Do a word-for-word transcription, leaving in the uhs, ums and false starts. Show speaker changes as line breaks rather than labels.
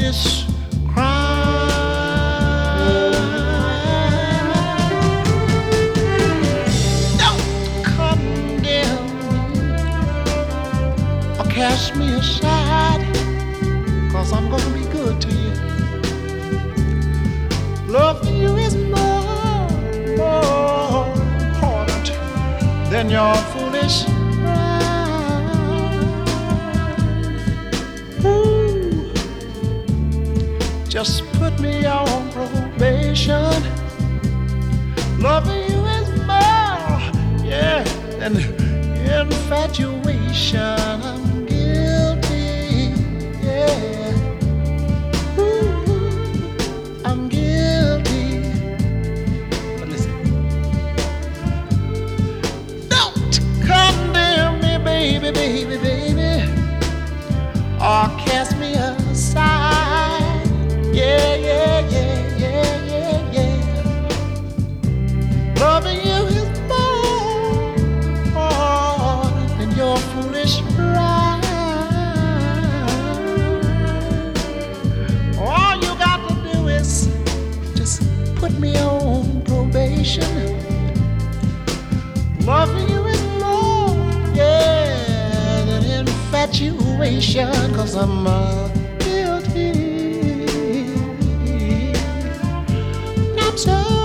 foolish crime. Don't condemn or cast me aside, 'cause I'm gonna be good to you. Loving you is more, more important than your foolish pride. Ooh, just put me on probation. Loving you is more, yeah, than infatuation. I'm guilty, yeah. Baby, baby, baby, or cast me aside. Yeah, yeah, yeah, yeah, yeah, yeah. Loving you is more than your foolish pride. All you got to do is just put me on probation. Loving you is more, yeah, infatuation, 'cause I'm uh, guilty. I'm so